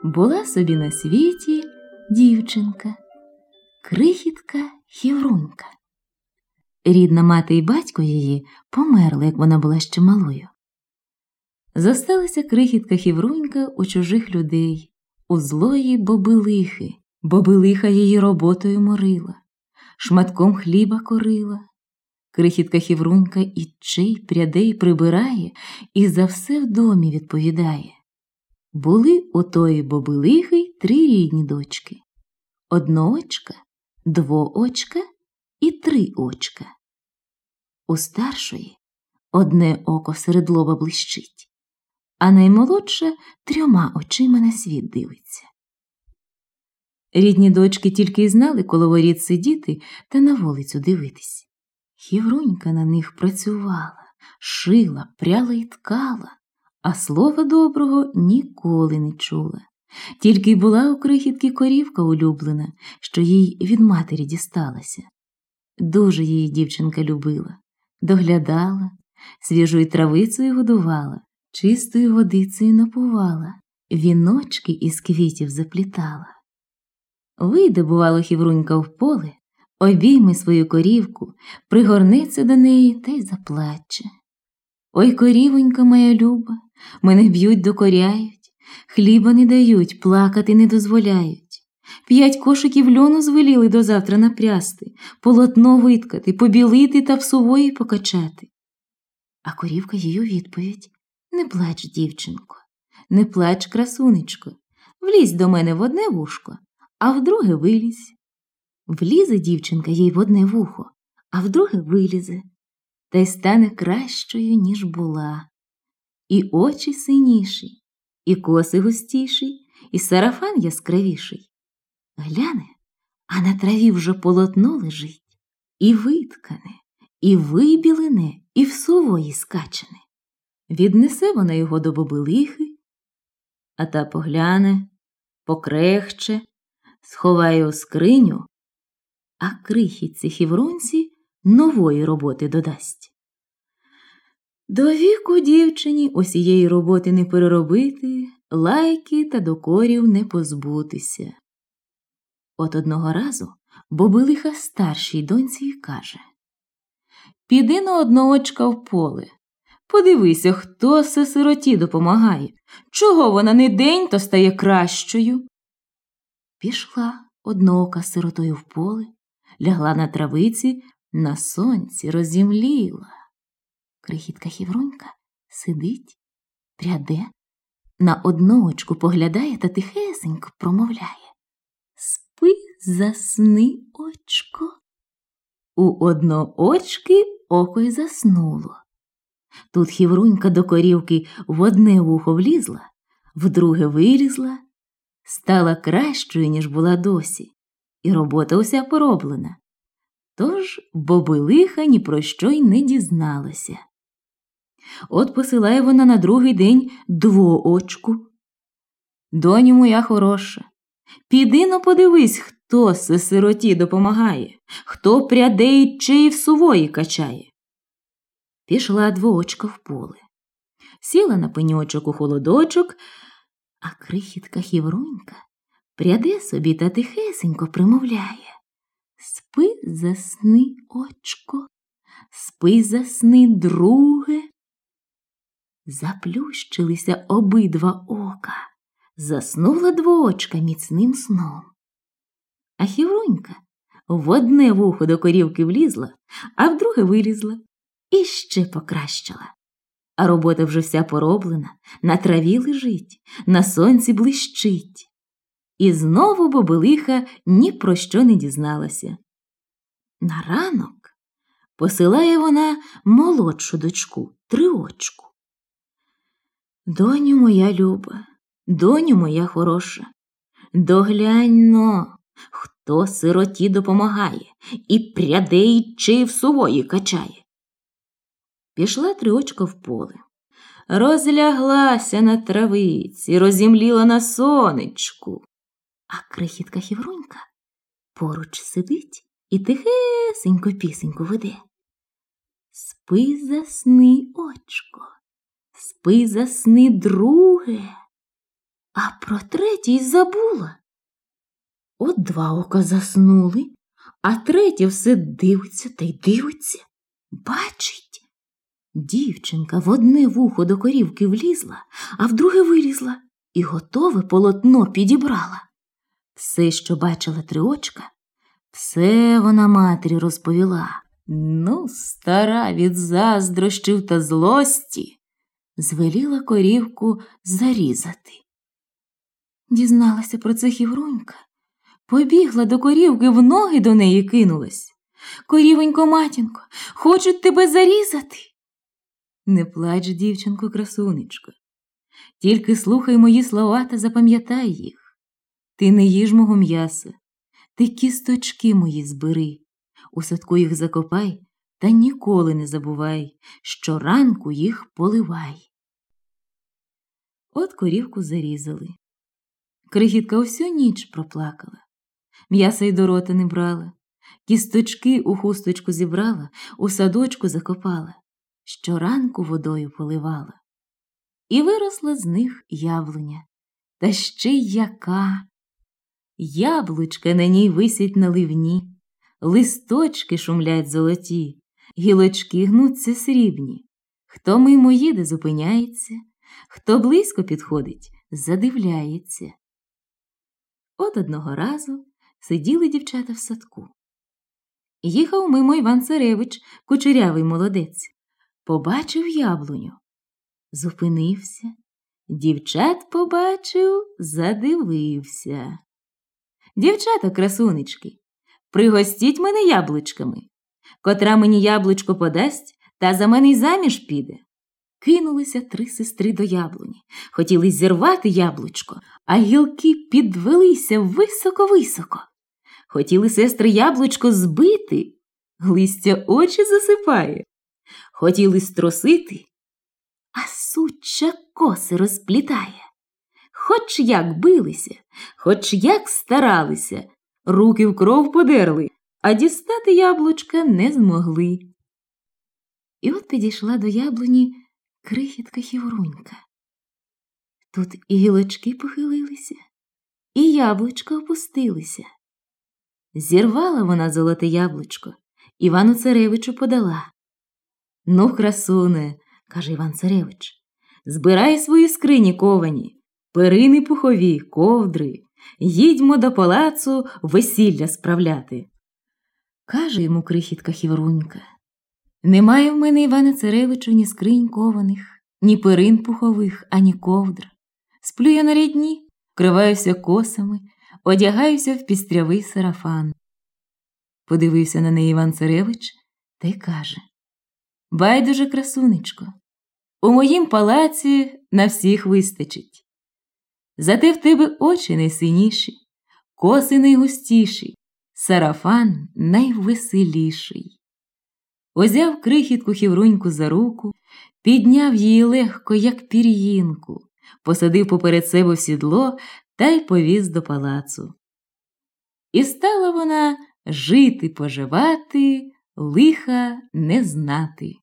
Була собі на світі дівчинка, крихітка Хіврунька. Рідна мати і батько її померли, як вона була ще малою. Зосталася крихітка Хіврунька у чужих людей, у злої бобилихи. Бобилиха її роботою морила, шматком хліба корила. Крихітка Хіврунька і чий прядей прибирає, і за все в домі відповідає. Були у тої бобилихи 3 рідні дочки. Одноочка, двоочка і 3 очка. У старшої 1 око серед лоба блищить, а наймолодша 3 очима на світ дивиться. Рідні дочки тільки й знали коло воріт сидіти та на вулицю дивитись. Хіврунька на них працювала, шила, пряла й ткала, а слова доброго ніколи не чула. Тільки й була у крихітки корівка улюблена, що їй від матері дісталася. Дуже її дівчинка любила, доглядала, свіжою травицею годувала, чистою водицею напувала, віночки із квітів заплітала. Вийде, бувало, Хіврунька в поле, обійме свою корівку, пригорнеться до неї та й заплаче. Ой, корівонька моя люба, мене б'ють, докоряють, хліба не дають, плакати не дозволяють. 5 кошиків льону звеліли до завтра напрясти, полотно виткати, побілити та в сувої покачати. А корівка їй у відповідь: не плач, дівчинко, не плач, красунечко, влізь до мене в одне вушко, а в друге вилізь. Влізе дівчинка їй в одне вухо, а в друге вилізе, та й стане кращою, ніж була. І очі синіші, і коси густіші, і сарафан яскравіший. Гляне, а на траві вже полотно лежить, і виткане, і вибілене, і в сувої скачане. Віднесе вона його до бобилихи, а та погляне, покрехче, сховає у скриню, а крихітці Хіврунці нової роботи додасть. До віку дівчині усієї роботи не переробити, лайки та докорів не позбутися. От одного разу бобилиха старшій доньці й каже: піди на одноочка в поле, подивися, хто сироті допомагає, чого вона не день, то стає кращою. Пішла одноока з сиротою в поле, лягла на травиці, на сонці розімліла. Крихітка Хіврунька сидить, пряде, на одноочку поглядає та тихесенько промовляє: спи, засни, очко. У одноочки око й заснуло. Тут Хіврунька до корівки в одне вухо влізла, в друге вилізла, стала кращою, ніж була досі, і робота уся пороблена. Тож бобилиха ні про що й не дізналася. От посилає вона на другий день двоочку: доню моя хороша, піди но подивись, хто сироті допомагає, хто пряде й чий в сувої качає. Пішла двоочка в поле, сіла на пеньочок у холодочок, а крихітка Хіврунька пряде собі та тихесенько примовляє: спи, засни, очко, спи, засни, друге. Заплющилися обидва ока, заснула двоочка міцним сном. А Хіврунька в одне вухо до корівки влізла, а в друге вилізла, і ще покращила. А робота вже вся пороблена, на траві лежить, на сонці блищить. І знову бобилиха ні про що не дізналася. На ранок посилає вона молодшу дочку, триочку: доню моя люба, доню моя хороша, доглянь-но, хто сироті допомагає, і пряде й чий в сувої качає. Пішла триочка в поле, розляглася на травиці, розімліла на сонечку. А крихітка Хіврунька поруч сидить і тихесенько пісеньку веде: спи, засни, очко, спи, засни, друге. а про третій забула. От два ока заснули, а третє все дивиться та й дивиться. Бачить, дівчинка в одне вухо до корівки влізла, а в друге вилізла і готове полотно підібрала. Все, що бачила Триочка, все вона матері розповіла. Ну, стара від заздрощів та злості, звеліла корівку зарізати. Дізналася про це Хіврунька, побігла до корівки, в ноги до неї кинулась. Корівонько, матінко, хочуть тебе зарізати. Не плач, дівчинко, красунечко, тільки слухай мої слова та запам'ятай їх. Ти не їж мого м'яса, ти кісточки мої збери, у садку їх закопай та ніколи не забувай, щоранку їх поливай. От корівку зарізали. Крихітка усю ніч проплакала, м'яса й до рота не брала, кісточки у хусточку зібрала, у садочку закопала, щоранку водою поливала. І виросла з них яблуня, та ще й яка! Яблучка на ній висять наливні, листочки шумлять золоті, гілочки гнуться срібні. Хто мимо їде, зупиняється, хто близько підходить, задивляється. От одного разу сиділи дівчата в садку. Їхав мимо Іван-Царевич, кучерявий молодець. Побачив яблуню. Зупинився. Дівчат побачив, задивився. Дівчата, красунечки, пригостіть мене яблучками. Котра мені яблучко подасть, та за мене й заміж піде. Кинулися три сестри до яблуні. Хотіли зірвати яблучко, а гілки підвелися високо-високо. Хотіли сестри яблучко збити, листя очі засипає. Хотіли струсити, а суча коси розплітає. Хоч як билися, хоч як старалися, руки в кров подерли, а дістати яблучка не змогли. І от підійшла до яблуні крихітка Хіврунька. Тут і гілочки похилилися, і яблучка опустилися. Зірвала вона золоте яблучко, Івану-Царевичу подала. Ну, красуне, каже Іван-Царевич, збирай свої скрині ковані, перини пухові, ковдри, їдьмо до палацу весілля справляти. Каже йому крихітка Хіврунька, немає в мене, Іване-Царевичу, ні скринь кованих, ні перин пухових, ані ковдр. Сплю я на рядні, вкриваюся косами, одягаюся в пістрявий сарафан. Подивився на неї Іван-Царевич та й каже, байдуже, красунечко, у моїм палаці на всіх вистачить. Зате в тебе очі найсиніші, коси найгустіші, сарафан найвеселіший. Узяв крихітку Хівруньку за руку, підняв її легко, як пір'їнку, посадив поперед себе в сідло та й повіз до палацу. І стала вона жити-поживати, лиха не знати.